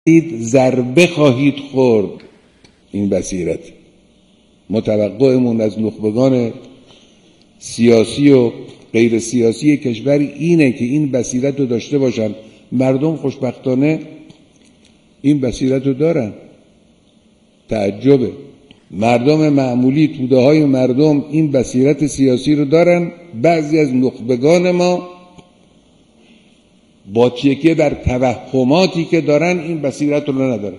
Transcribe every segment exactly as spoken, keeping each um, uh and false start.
ضربه خواهید خورد. این بصیرت متوقعمون از نخبگان سیاسی و غیر سیاسی کشور اینه که این بصیرت رو داشته باشن. مردم خوشبختانه این بصیرت رو دارن. تعجبه، مردم معمولی، توده های مردم این بصیرت سیاسی رو دارن. بعضی از نخبگان ما با تکیه در توهماتی که دارن این بصیرت رو ندارن.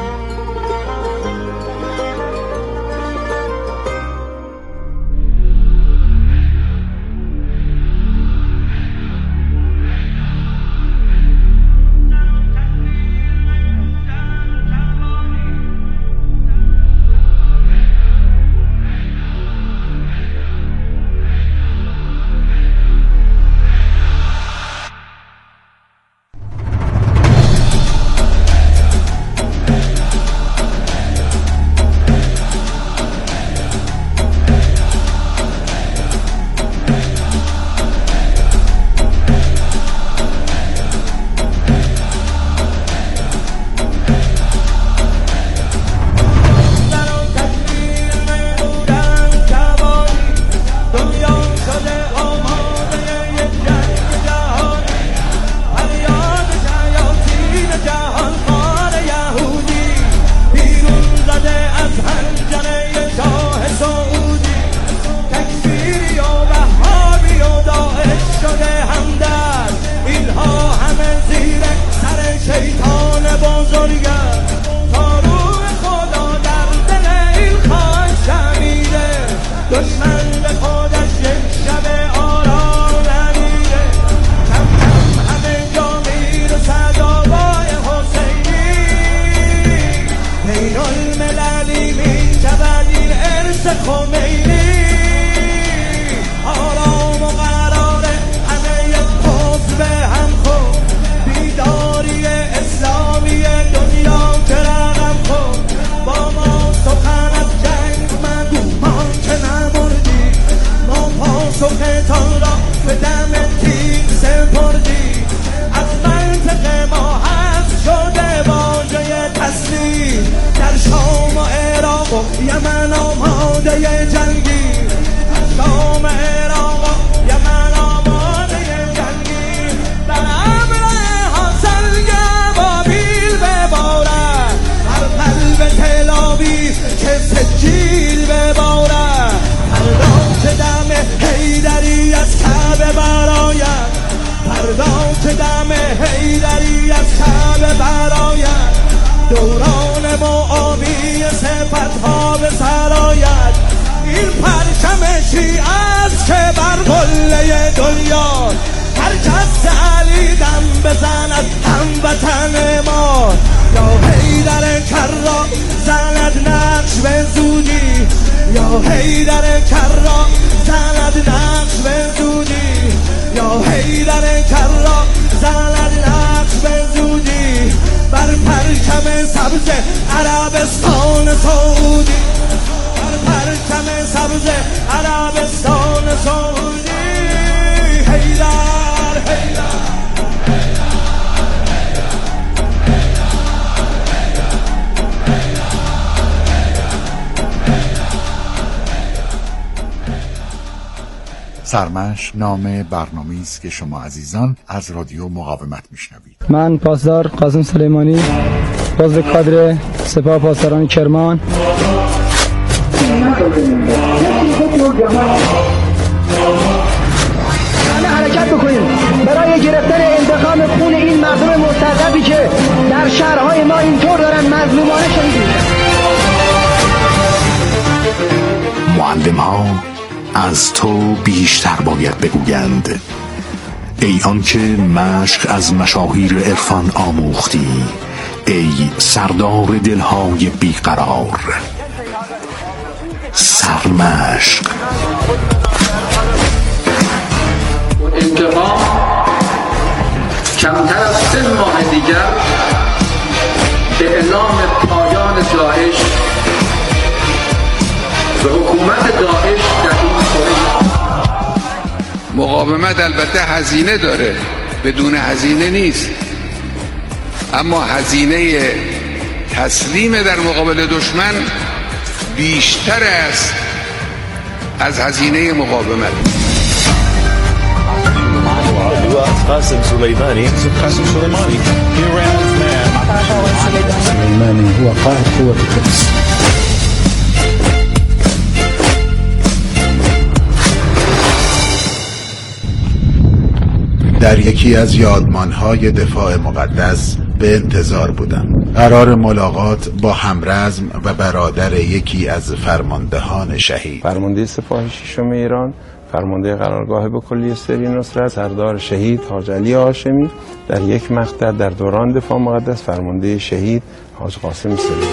سرمشق نام برنامه‌ای است که شما عزیزان از رادیو مقاومت میشنوید. من پاسدار قاسم سلیمانی، عضو کادر سپاه پاسداران کرمان. همه حرکت بکنیم برای گرفتن انتقام خون این مردم مستضعفی که در شهرهای ما اینطور دارن مظلومانه شدید. معلم‌ها از تو بیشتر باید بگویند، ای آنکه مشق از مشاهیر عرفان آموختی، ای سردار دلهای بیقرار. سرمشق. انتقام کمتر از سه ماه دیگر به اعلام پایان داعش و حکومت داعش در این کره. مقاومت البته هزینه داره، بدون هزینه نیست. اما هزینه تسلیم در مقابل دشمن بیشتر است از هزینه مقاومت. قاسم سلیمانی قاسم سلیمانی سلیمانی هو قائد قوة القدس. در یکی از یادمانهای دفاع مقدس به انتظار بودم. قرار ملاقات با همرزم و برادر یکی از فرماندهان شهید، فرمانده سپاه ششم ایران، فرمانده قرارگاه به کلیه سری نصرت، سردار شهید حاج علی هاشمی، در یک مقطع در دوران دفاع مقدس فرمانده شهید حاج قاسم سلیمانی.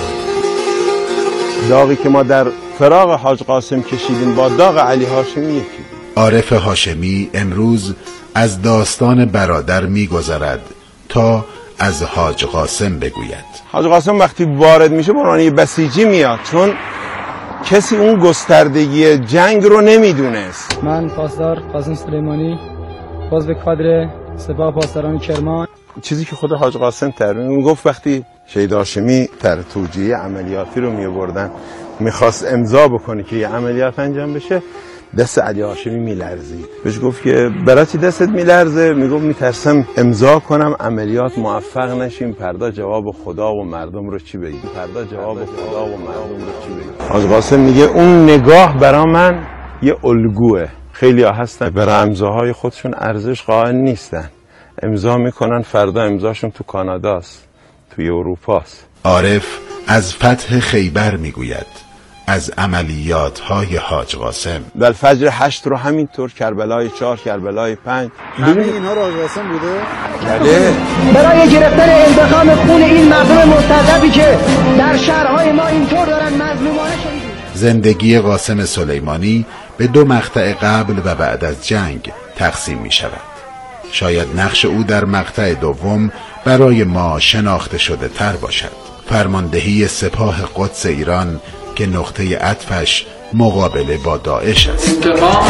داغی که ما در فراق حاج قاسم کشیدیم با داغ علی هاشمی یکی بود. عارف هاشمی امروز از داستان برادر می‌گذرد تا از حاج قاسم بگوید. حاج قاسم وقتی وارد میشه به عنوان بسیجی میاد، چون کسی اون گستردگی جنگ رو نمیدونست. من پاسدار قاسم سلیمانی، عضو کادر سپاه پاسداران کرمان. چیزی که خود حاج قاسم ترمیم گفت وقتی شهید هاشمی تر توجیه عملیاتی رو می‌آوردن میخواست امضا بکنه که یه عملیات انجام بشه، دست علی هاشمی میلرزید. بهش گفت که برای چی دستت میلرزه؟ میگفت میترسم امضا کنم عملیات موفق نشیم، فردا جواب خدا و مردم رو چی بگیم؟ فردا جواب خدا و مردم رو چی بگیم؟ حاج قاسم میگه اون نگاه برای من یه الگوه. خیلی ها هستن برای امضاهای خودشون ارزش قائل نیستن، امضا میکنن فردا امضاشون تو کاناداست، توی اروپاست. عارف از فتح خیبر میگوید، از عملیات های حاج قاسم. در فجر هشت رو همینطور، کربلای چهار، کربلای پنج، همه اینها رو حاج قاسم بوده؟ بله. برای گرفتن انتقام خون این مردم مستضعفی که در شهرهای ما اینطور دارن مظلومانه شدید. زندگی قاسم سلیمانی به دو مقطع قبل و بعد از جنگ تقسیم می شود. شاید نقش او در مقطع دوم برای ما شناخته شده تر باشد. فرماندهی سپاه قدس ایران که نقطه عطفش مقابله با داعش است. انتقام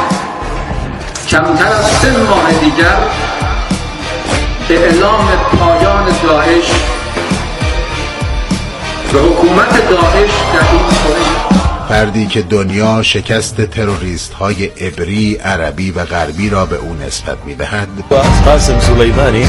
کمتر از سه ماه دیگر اعلام پایان داعش به حکومت داعش در این کره. فردی که دنیا شکست تروریست های عبری، عربی و غربی را به او نسبت می دهد، قاسم سلیمانی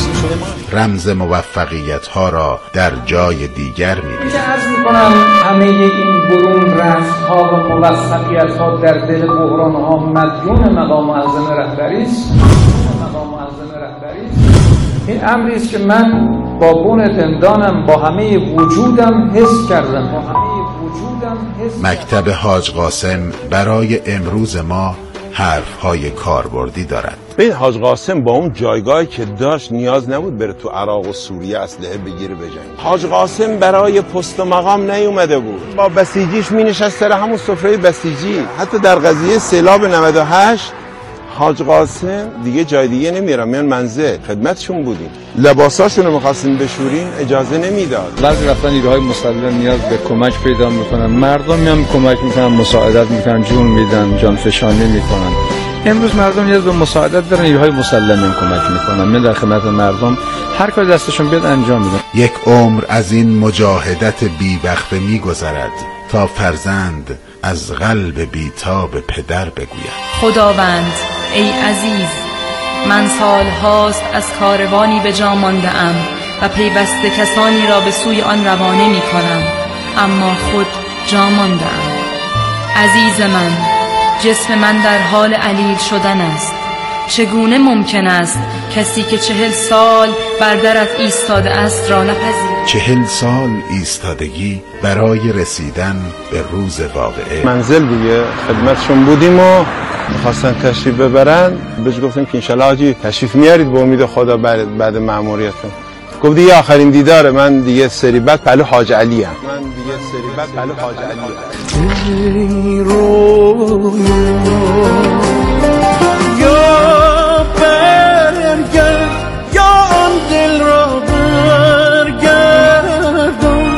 رمز موفقیت ها را در جای دیگر می بیند. عرض می کنم همه این برون رفت ها و موفقیت ها در دل بحران ها مدیون مقام معظم رهبری است. مقام معظم رهبری است. این امری است که من با بون دندانم با همه وجودم حس کردم. با همه وجودم حس مکتب حاج قاسم برای امروز ما حرف‌های کاربردی دارد. ببین حاج قاسم با اون جایگاهی که داشت نیاز نبود بره تو عراق و سوریه اسلحه بگیره بجنگه. حاج قاسم برای پست و مقام نیومده بود، با بسیجیش مینشست سر همون سفره بسیجی. حتی در قضیه سیلاب نود و هشت حاج قاسم دیگه جای دیگه نمیرم، میان منزل خدمتشون بودیم، لباساشون رو می‌خواستیم بشوریم اجازه نمیداد. بعضی وقتا نیروهای مسلح نیاز به کمک پیدا میکنن، مردم میان کمک میکنن، مساعدت میکنن، جون میدن، جانفشانی میکنن. امروز مردم نیاز به مساعدت دارن، نیروهای مسلح میان کمک میکنن، من در خدمت مردم هر کاری دستشون بیاد انجام میدن. یک عمر از این مجاهدت بی‌وقفه میگذرد تا فرزند از قلب بیتاب پدر بگوید خداوند ای عزیز، من سال هاست از کاروانی به جا مانده ام و پیوسته کسانی را به سوی آن روانه می کنم، اما خود جا مانده ام. عزیز من، جسم من در حال علیل شدن است. چگونه ممکن است کسی که چهل سال بر درت ایستاده است را نپذیرد؟ چهل سال ایستادگی برای رسیدن به روز واقعه. منزل دیگه خدمتشون بودیم و میخواستن تشریف ببرن، بهش گفتیم که انشالله حاجی تشریف میارید به امید خدا بعد بعد مأموریتتون. گفت دیگه آخرین دیداره، من دیگه سری بعد پهلو حاج علی ام. من دیگه سری بعد پهلو حاج علی ام. یا برگرد یا آن دل را برگردان،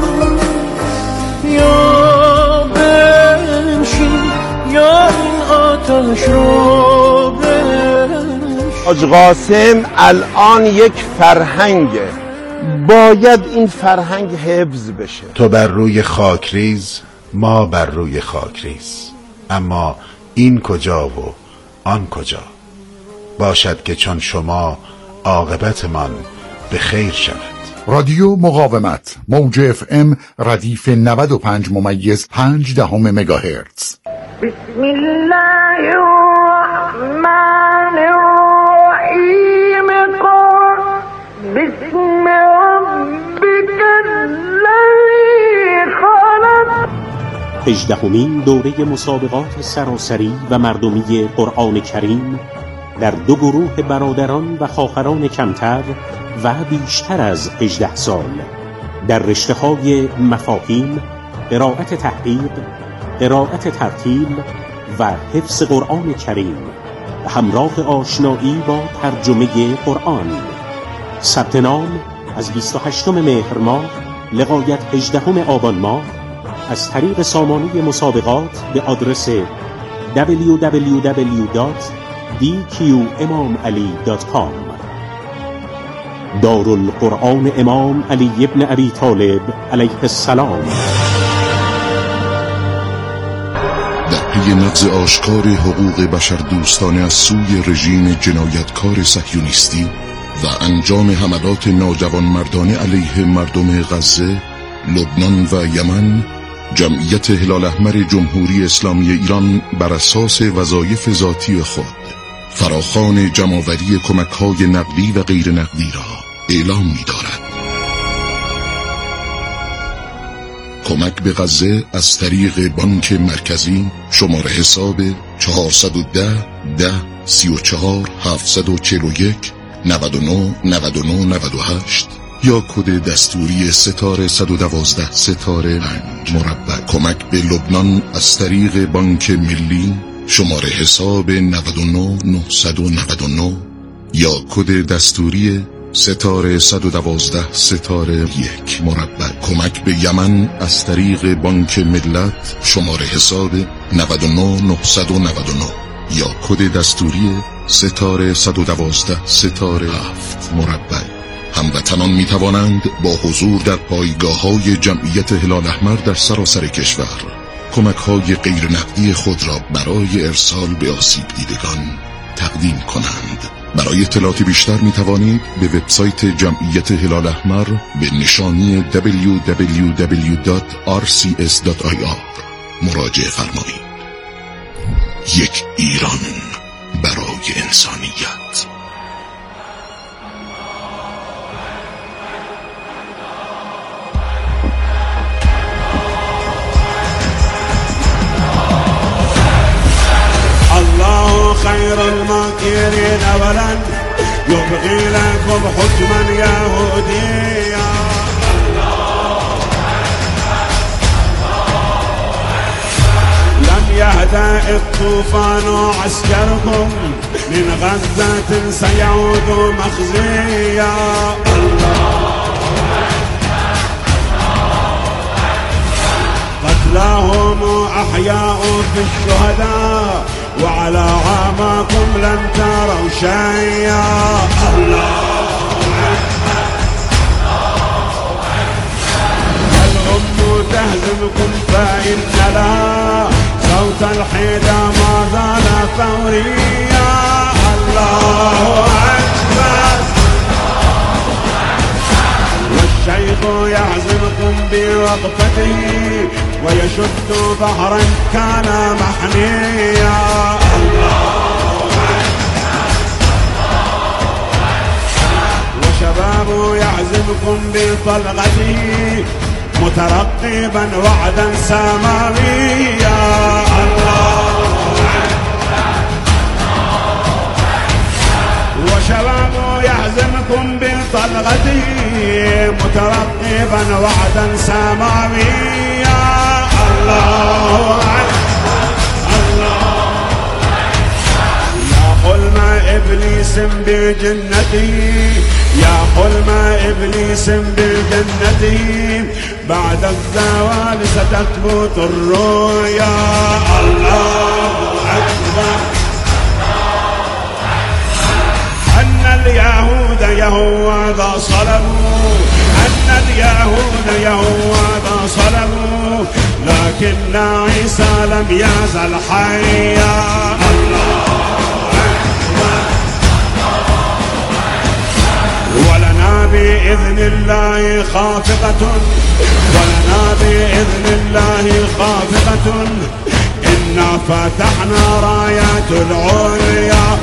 یا بنشین یا این آتش را بنشین. حاج قاسم الان یک فرهنگه، باید این فرهنگ حفظ بشه. تو بر روی خاکریز، ما بر روی خاکریز، اما این کجا و آن کجا؟ باشد که چون شما عاقبتمان به خیر شود. رادیو مقاومت، موج اف ام ردیف نود و پنج ممیز پنج دهم مگاهرتز. بسم الله الرحمن الرحیم. بسم ربک الذی خلق. هجدهمین دوره مسابقات سراسری و مردمی قرآن کریم در دو گروه برادران و خواهران کمتر و بیشتر از هجده سال در رشته‌های مفاهیم، قرائت تحقیق، قرائت ترتیل و حفظ قرآن کریم و همراه آشنایی با ترجمه قرآن. ثبت نام از بیست و هشتم مهر ماه لغایت هجدهم آبان ماه از طریق سامانه مسابقات به آدرس دبلیو دبلیو دبلیو دات دی کیو امام علی دات کام. دارالقرآن امام علی ابن ابی طالب علیه السلام. در پی نقض آشکار حقوق بشر دوستانه از سوی رژیم جنایتکار صهیونیستی و انجام حملات ناجوانمردانه علیه مردم غزه، لبنان و یمن، جمعیت هلال احمر جمهوری اسلامی ایران بر اساس وظایف ذاتی خود فراخوان جمع‌آوری کمک‌های نقدی و غیر نقدی را اعلام می‌دارد. کمک به غزه از طریق بانک مرکزی شماره حساب چهارصد و ده ده سی و چهار هفتصد و چهل و یک نود و نه نود و نه نود و هشت یا کد دستوری ستاره صد و دوازده ستاره پنج مربع. کمک به لبنان از طریق بانک ملی شماره حساب نود و نه نهصد و نود و نه یا کد دستوری ستاره صد و دوازده ستاره یک مربع. کمک به یمن از طریق بانک ملت شماره حساب نود و نه نهصد و نود و نه یا کد دستوری ستاره صد و دوازده ستاره هفت مربع. هموطنان می توانند با حضور در پایگاه‌های جمعیت هلال احمر در سراسر کشور کمک‌های غیر نقدی خود را برای ارسال به آسیب دیدگان تقدیم کنند. برای اطلاعات بیشتر می توانید به وبسایت جمعیت هلال احمر به نشانی دبلیو دبلیو دبلیو دات آر سی اس دات آی آر مراجعه فرمایید. یک ایران برای انسانیت. الله خير الماكرين اولا يبغي لكم حكما يهوديا. لم يهدأ الطوفان عسكركم من غزة سيعود مخزيا. قتلاهم أحياء في الشهداء وعلى عامكم لن تروا شيئا. الله الأم تهزمكم فإن لها صوت الحيدة ما زال ثوريا. الله أكبر. والشيخ يعزمكم بوقفته ويشد بحرا كان محنيا. وشباب يعزمكم بطلقته مترقبا وعدا سماويا. وشباب يعزمكم بطلقته مترقبا وعدا سماويا. الله الله. يا حلم إبليس بجنته، يا حلم إبليس بجنته، بعد الزوال ستثبت الرؤيا. الله أكبر. أن اليهود يهوذا صلبوا أن اليهود يهوذا صلبوا لكن عيسى لم يزل حيا. ولنا بإذن الله خافقة ولنا بإذن الله خافقة إنا فتحنا رايات العليا.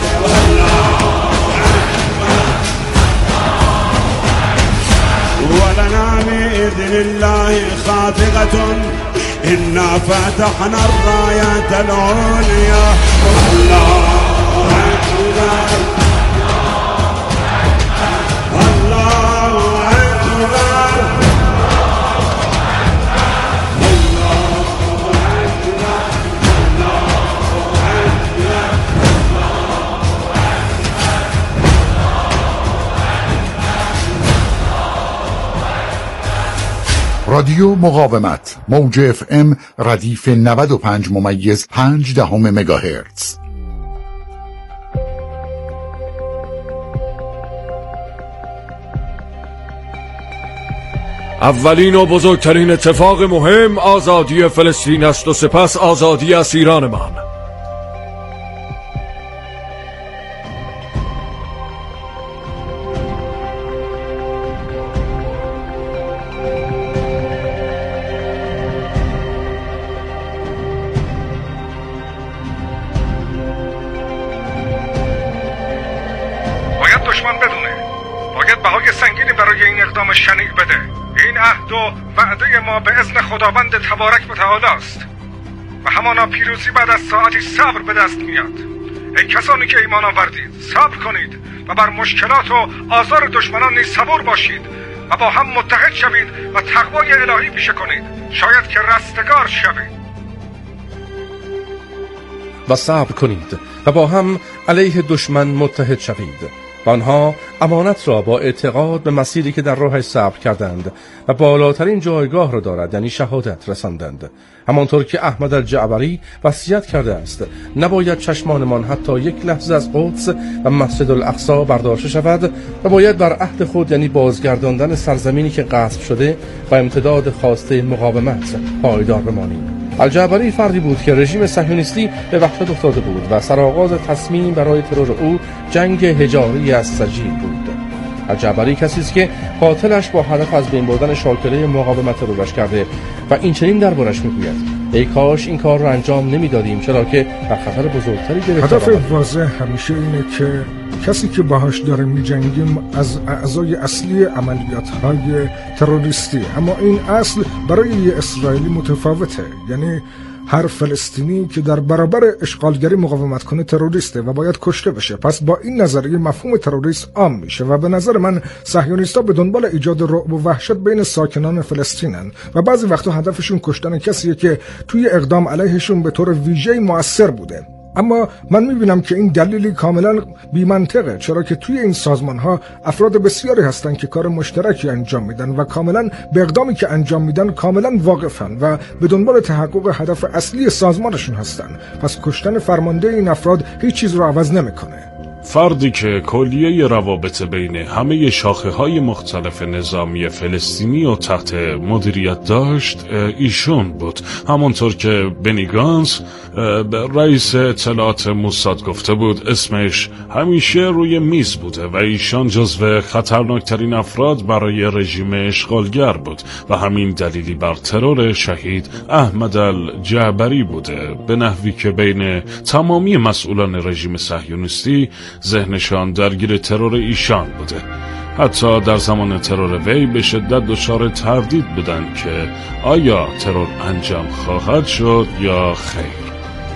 ولنا بإذن الله خافقة إنا فتحنا الرايات العليا. الله أكبر الله أكبر رادیو مقاومت موج اف ام ردیف نود و پنج ممیز پنج دهم مگاهرتز. اولین و بزرگترین اتفاق مهم آزادی فلسطین است و سپس آزادی اسیران من. باید دشمن بدونه، باید بهای سنگینی برای این اقدام شنیع بده. این عهد و وعده ما به اذن خداوند تبارک و تعالی است و همانا پیروزی بعد از ساعتی صبر به دست میاد. ای کسانی که ایمان آوردید، صبر کنید و بر مشکلات و آزار دشمنان نیز صبور باشید و با هم متحد شوید و تقوای الهی پیشه کنید، شاید که رستگار شوید. و صبر کنید و با هم علیه دشمن متحد شوید. و آنها امانت را با اعتقاد به مسیری که در راهش صبر کردند و بالاترین جایگاه را دارد، یعنی شهادت، رساندند. همانطور که احمد الجعبری وصیت کرده است، نباید چشمانمان حتی یک لحظه از قدس و مسجد الاقصی برداشته شود و باید بر عهد خود، یعنی بازگرداندن سرزمینی که غصب شده و امتداد خواسته مقاومت، پایدار بمانیم. الجعبری فردی بود که رژیم صهیونیستی به وحشت افتاده بود و سرآغاز تصمیم برای ترور او جنگ حجاری از سجیل بود. الجعبری کسی است که قاتلش با هدف از بین بردن شاکله مقاومت ترورش کرده و این چنین دربارش میگوید: ای کاش این کار را انجام نمیدادیم، چرا که در خطر بزرگتری گرفتار هدف واضح همیشه اینه که کسی که باهاش داره میجنگیم از اعضای اصلی عملیات‌های تروریستی، اما این اصل برای یه اسرائیلی متفاوته. یعنی هر فلسطینی که در برابر اشغالگری مقاومت کنه تروریسته و باید کشته بشه. پس با این نظریه مفهوم تروریست عام میشه و به نظر من صهیونیست‌ها به دنبال ایجاد رعب و وحشت بین ساکنان فلسطینن و بعضی وقتا هدفشون کشتن کسیه که توی اقدام علیهشون به طور ویژه‌ای مؤثر بوده. اما من میبینم که این دلیلی کاملا بی‌منطقه، چرا که توی این سازمان‌ها افراد بسیاری هستن که کار مشترکی انجام میدن و کاملا به اقدامی که انجام میدن کاملا واقفن و به دنبال تحقق هدف اصلی سازمانشون هستن. پس کشتن فرمانده این افراد هیچ چیز رو عوض نمیکنه. فردی که کلیه روابط بین همه شاخه‌های مختلف نظامی فلسطینی و تحت مدیریت داشت ایشون بود. همونطور که بنی گانتز رئیس اطلاعات موساد گفته بود، اسمش همیشه روی میز بوده و ایشان جزو خطرناکترین افراد برای رژیم اشغالگر بود و همین دلیلی بر ترور شهید احمد الجعبری بوده، به نحوی که بین تمامی مسئولان رژیم صهیونیستی ذهنشان درگیر ترور ایشان بوده. حتی در زمان ترور وی به شدت دچار تردید بودند که آیا ترور انجام خواهد شد یا خیر.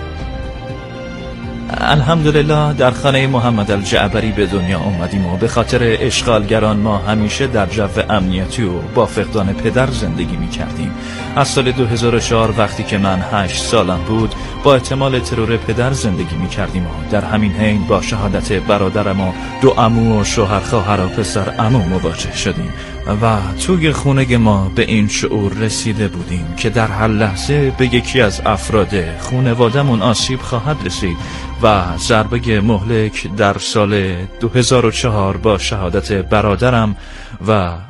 الحمدلله در خانه محمد الجعبری به دنیا اومدیم و به خاطر اشغالگران ما همیشه در جو امنیتی و با فقدان پدر زندگی می کردیم. از سال دو هزار و چهار وقتی که من هشت سالم بود با احتمال ترور پدر زندگی می کردیم و در همین حین با شهادت برادرم و دو عمو و شوهر خواهر و پسر عمو مواجه شدیم و توی خونه ما به این شعور رسیده بودیم که در هر لحظه به یکی از افراد خانواده‌مون آسیب خواهد رسید و ضربه مهلک در سال دو هزار و چهار با شهادت برادرم و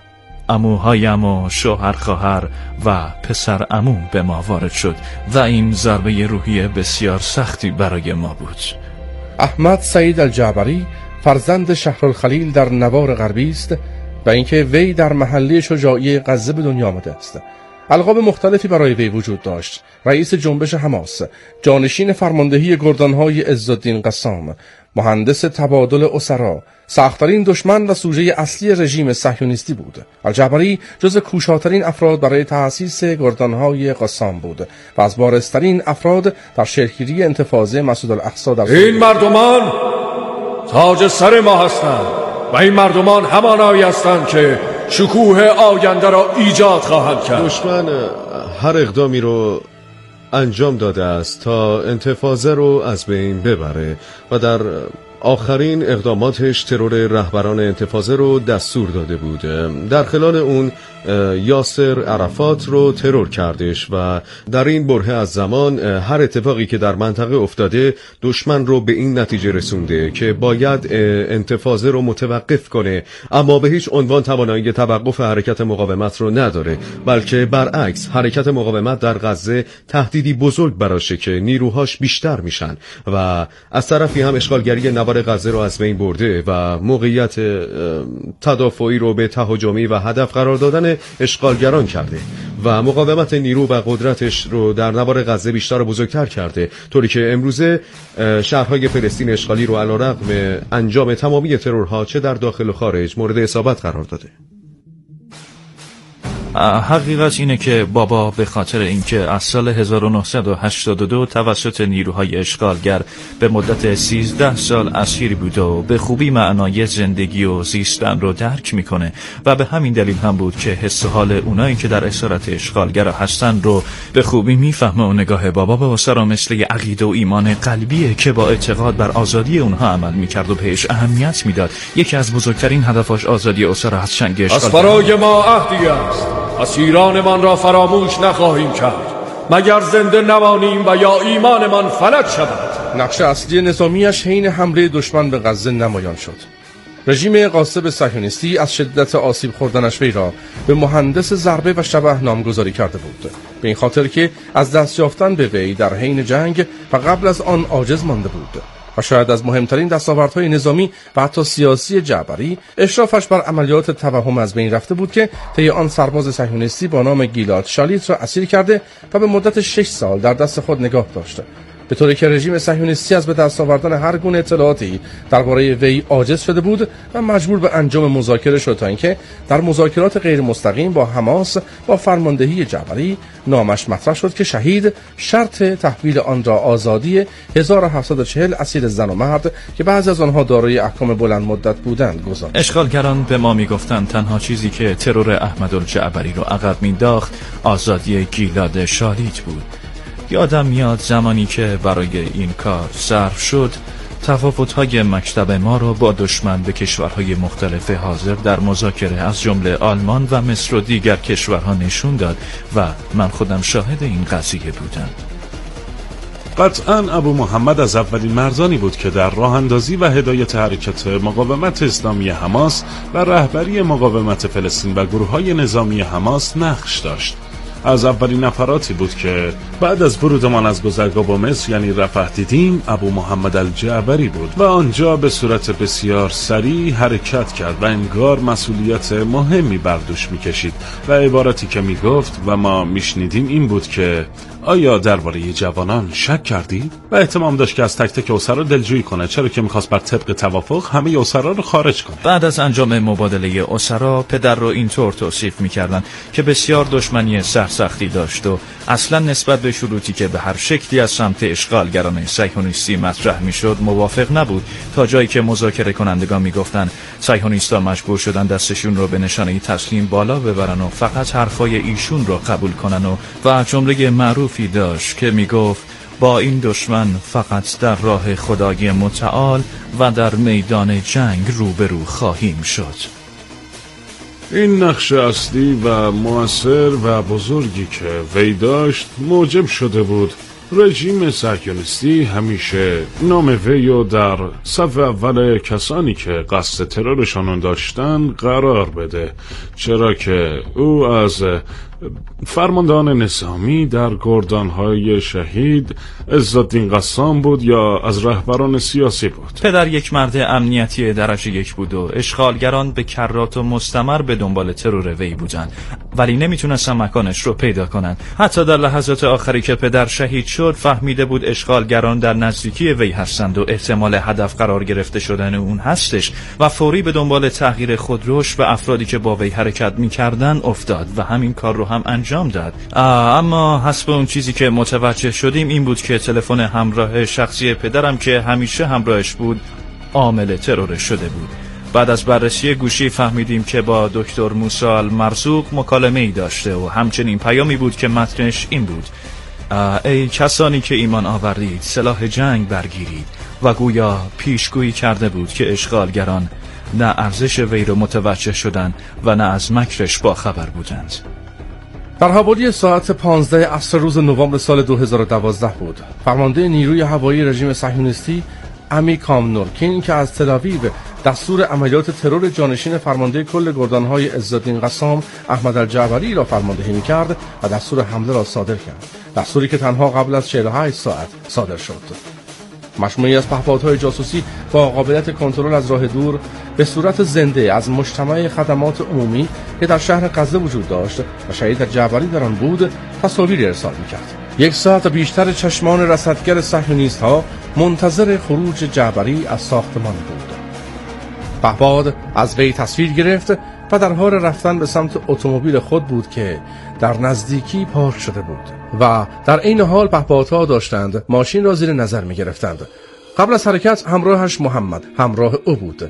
عموهایم و شوهر خواهر و پسر عمو به ما وارد شد و این ضربه روحی بسیار سختی برای ما بود. احمد سعید الجعبری فرزند شهرالخلیل در نوار غربی است و اینکه وی در محله شجاعی غزه به دنیا آمده است. القاب مختلفی برای وی وجود داشت: رئیس جنبش حماس، جانشین فرماندهی گردانهای عزالدین قسام، مهندس تبادل اسرا، سخت‌ترین دشمن و سوژه اصلی رژیم صهیونیستی بود. الجعبری جز کوشاترین افراد برای تأسیس گردانهای قسام بود و از بارزترین افراد در شکل‌گیری انتفاضه مسجدالاقصی در این مردمان تاج سر ما هستند و این مردمان همانایی هستند که شکوه آینده را ایجاد خواهند کرد. دشمن هر اقدامی رو انجام داده است تا انتفاضه رو از بین ببره و در آخرین اقداماتش ترور رهبران انتفاضه رو دستور داده بود. در خلال اون یاسر عرفات رو ترور کردش و در این برهه از زمان هر اتفاقی که در منطقه افتاده دشمن رو به این نتیجه رسونده که باید انتفاضه رو متوقف کنه، اما به هیچ عنوان توانایی توقف حرکت مقاومت رو نداره، بلکه برعکس حرکت مقاومت در غزه تهدیدی بزرگ براشه که نیروهاش بیشتر میشن و از طرفی هم اشغالگری نوار غزه رو از بین برده و موقعیت تدافعی رو به تهاجمی و هدف قرار دادن اشغالگران کرده و مقاومت نیرو و قدرتش رو در نوار غزه بیشتر و بزرگتر کرده، طوری که امروزه شهرهای فلسطین اشغالی رو علیرغم انجام تمامی ترورها چه در داخل و خارج مورد اصابت قرار داده. حقیقت اینه که بابا به خاطر اینکه از سال هزار و نهصد و هشتاد و دو توسط نیروهای اشغالگر به مدت سیزده سال اسیر بوده و به خوبی معنای زندگی و زیستن رو درک میکنه و به همین دلیل هم بود که حس و حال اونایی که در اسارت اشغالگر هستن رو به خوبی میفهمه و نگاه بابا به اسرا مثل عقیده و ایمان قلبیه که با اعتقاد بر آزادی اونها عمل میکرد و بهش اهمیت میداد. یکی از بزرگترین هدفاش آزادی اسرا از چنگ اشغالگر. از برای ما عهدی است اسیرانمان را فراموش نخواهیم کرد مگر زنده نمانیم و یا ایمانمان فلج شود. نقش اصلی نظامیش حین حمله دشمن به غزه نمایان شد. رژیم غاصب صهیونیستی از شدت آسیب خوردنش وی را به مهندس ضربه و شبح نامگذاری کرده بود، به این خاطر که از دست یافتن به وی در حین جنگ و قبل از آن عاجز مانده بود و شاید از مهمترین دستاوردهای نظامی و حتی سیاسی جعبری اشرافش بر عملیات توهم از بین رفته بود که طی آن سرباز صهیونیستی با نام گیلاد شالیت را اسیر کرده و به مدت شش سال در دست خود نگاه داشته، به طوری که رژیم صهیونیستی از به دست آوردن هر گونه اطلاعاتی درباره وی عاجز شده بود و مجبور به انجام مذاکره شد تا اینکه در مذاکرات غیر مستقیم با حماس با فرماندهی جعبری نامش مطرح شد که شهید شرط تحویل آن را آزادی هزار و هفتصد و چهل اسیر زن و مرد که بعضی از آنها دارای احکام بلند مدت بودند گذاشت. اشغالگران به ما میگفتند تنها چیزی که ترور احمد الجعبری را عقب مینداخت آزادی گیلاد شالیت بود. یادم میاد زمانی که برای این کار صرف شد تفاوت‌های مکتب ما را با دشمن به کشورهای مختلف حاضر در مذاکره از جمله آلمان و مصر و دیگر کشورها نشون داد و من خودم شاهد این قضیه بودم. قطعاً ابو محمد از اولین مردانی بود که در راه اندازی و هدایت حرکت مقاومت اسلامی حماس و رهبری مقاومت فلسطین و گروه‌های نظامی حماس نقش داشت. از اولین نفراتی بود که بعد از ورودمان از گذرگاه با مصر یعنی رفح دیدیم ابو محمد الجعبری بود و آنجا به صورت بسیار سریع حرکت کرد و انگار مسئولیت مهمی بر دوش می‌کشید و عبارتی که میگفت و ما میشنیدیم این بود که آیا درباره جوانان شک کردی؟ و اهتمام داشت که از تک تک اسرا دلجویی کنه، چرا که میخواست بر طبق توافق همه اسرا رو خارج کنه. بعد از انجام مبادله اسرا پدر رو اینطور توصیف میکردن که بسیار دشمنی سرسختی داشت و اصلا نسبت به شروطی که به هر شکلی از سمت اشغالگران صهیونیستی مطرح میشد موافق نبود، تا جایی که مذاکره کنندگان میگفتن صهیونیست‌ها مجبور شدن دستشون رو به نشانه تسلیم بالا ببرن و فقط حرفای ایشون رو قبول کنن و و جمله معروف داشت که میگفت با این دشمن فقط در راه خدای متعال و در میدان جنگ روبرو خواهیم شد. این نقش اصلی و مؤثر و بزرگی که وی داشت موجب شده بود رژیم صهیونیستی همیشه نام ویو در صف اول کسانی که قصد ترورشان داشتن قرار بده، چرا که او از فرماندهان نظامی در گردانهای شهید عزالدین قسام بود یا از رهبران سیاسی بود. پدر یک مرد امنیتی درجه یک بود و اشغالگران به کرات و مستمر به دنبال ترور وی بودند، ولی نمیتونستن مکانش رو پیدا کنن. حتی در لحظات آخری که پدر شهید شد فهمیده بود اشغالگران در نزدیکی وی هستند و احتمال هدف قرار گرفته شدن اون هستش و فوری به دنبال تغییر خودروش و افرادی که با وی حرکت میکردن افتاد و همین کار رو هم انجام داد. اما حسب اون چیزی که متوجه شدیم این بود که تلفن همراه شخصی پدرم که همیشه همراهش بود عامل ترور شده بود. بعد از بررسی گوشی فهمیدیم که با دکتر موسی المرزوق مکالمه ای داشته و همچنین پیامی بود که متنش این بود: ای کسانی که ایمان آوردید سلاح جنگ برگیرید، و گویا پیشگویی کرده بود که اشغالگران نه ارزش وی رو متوجه شدند و نه از مکرش با خبر بودند. در حوالی ساعت پانزده عصر روز نوامبر سال دو هزار و دوازده بود. فرمانده نیروی هوایی رژیم صهیونیستی امیکام نورکین که از تل‌آویو دستور عملیات ترور جانشین فرمانده کل گردانهای عزالدین قسام احمد الجعبری را فرماندهی می‌کرد و دستور حمله را صادر کرد، دستوری که تنها قبل از چهل و هشت ساعت صادر شد. مجموعی از پهپادهای جاسوسی با قابلیت کنترل از راه دور به صورت زنده از مجتمع خدمات عمومی که در شهر غزه وجود داشت و شهید جعبری در آن بود تصاویری ارسال می‌کرد. یک ساعت بیشتر چشمان رصدگر صهیونیست‌ها منتظر خروج جعبری از ساختمان بود. پهپاد از وی تصویر گرفت و در حال رفتن به سمت اتومبیل خود بود که در نزدیکی پارک شده بود و در این حال پهپادها داشتند ماشین را زیر نظر می گرفتند. قبل از حرکت همراهش محمد همراه او بود.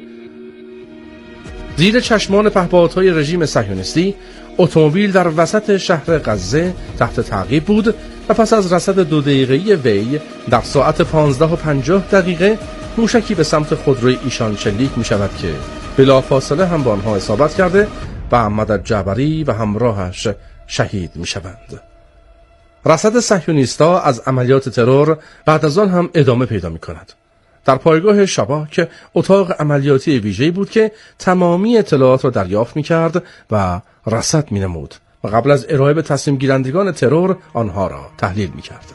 زیر چشمان پهپادهای رژیم صهیونیستی اتومبیل در وسط شهر غزه تحت تعقیب بود و پس از رصد دو دقیقه‌ای وی در ساعت پانزده و پنجاه دقیقه موشکی به سمت خودروی ایشان شلیک می شود که بلافاصله هم با آنها اصابت کرده و احمد الجعبری و همراهش شهید می شوند. رصد صهیونیست‌ها از عملیات ترور بعد از آن هم ادامه پیدا می کند. در پایگاه شباک اتاق عملیاتی ویژه‌ای بود که تمامی اطلاعات را دریافت می کرد و رصد می نمود و قبل از ارائه به تصمیم گیرندگان ترور آنها را تحلیل می کرد.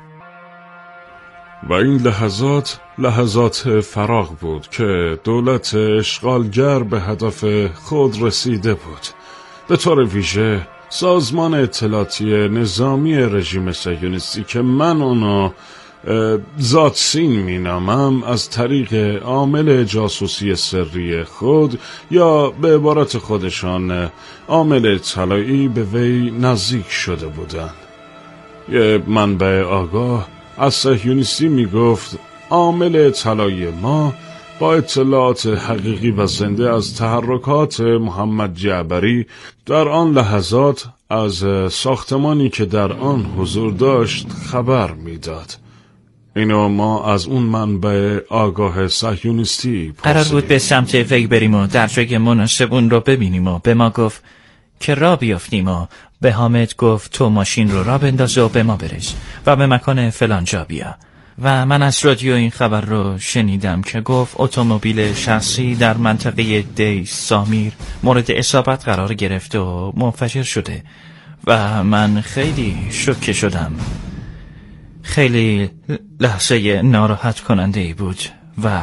و این لحظات لحظات فراغ بود که دولت اشغالگر به هدف خود رسیده بود. به طور ویژه سازمان اطلاعاتی نظامی رژیم صهیونیستی که من اونو ذات‌سین مینامم از طریق عامل جاسوسی سری خود یا به عبارت خودشان عامل اطلاعی به وی نزدیک شده بودند. یه منبع آگاه از صهیونیستی میگفت عامل اطلاعی ما با اطلاعات حقیقی و زنده از تحرکات محمد جعبری در آن لحظات از ساختمانی که در آن حضور داشت خبر میداد. اینو ما از اون منبع آگاه صهیونیستی قرار بود به سمت وی بریم و در جای مناسب اون رو ببینیم و به ما گفت که را بیافتیم و به حامد گفت تو ماشین رو را بنداز و به ما برس و به مکان فلان جا بیا. و من از رادیو این خبر رو شنیدم که گفت اتومبیل شخصی در منطقه دی سامیر مورد اصابت قرار گرفته و منفجر شده و من خیلی شوکه شدم. خیلی لحظه ناراحت کننده ای بود و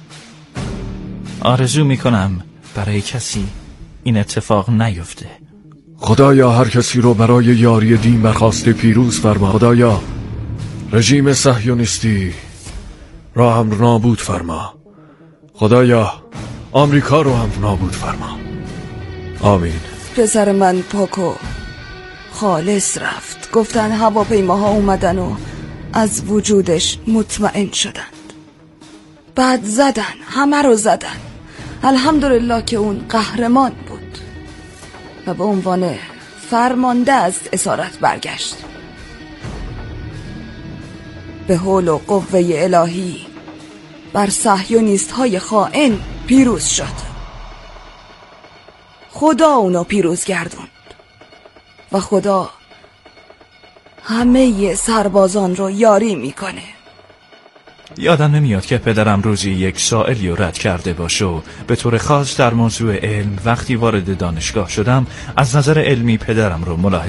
آرزو میکنم برای کسی این اتفاق نیفته. خدایا هر کسی رو برای یاری دین برخواسته پیروز فرما. خدایا رژیم صهیونیستی را هم نابود فرما. خدایا آمریکا رو هم نابود فرما. آمین. پسر من پاکو خالص رفت. گفتن هواپیماها اومدن و از وجودش مطمئن شدند. بعد زدن، همه رو زدن. الحمدلله که اون قهرمان بود و به عنوان فرمانده از اسارت برگشت. به حول و قوه الهی بر صهیونیست های خائن پیروز شد. خدا اونو پیروز گردوند و خدا همه سربازان رو یاری میکنه. یادم نمیاد که پدرم روزی یک سائلی رو رد کرده باشه و به طور خاص در موضوع علم وقتی وارد دانشگاه شدم از نظر علمی پدرم رو ملاحظه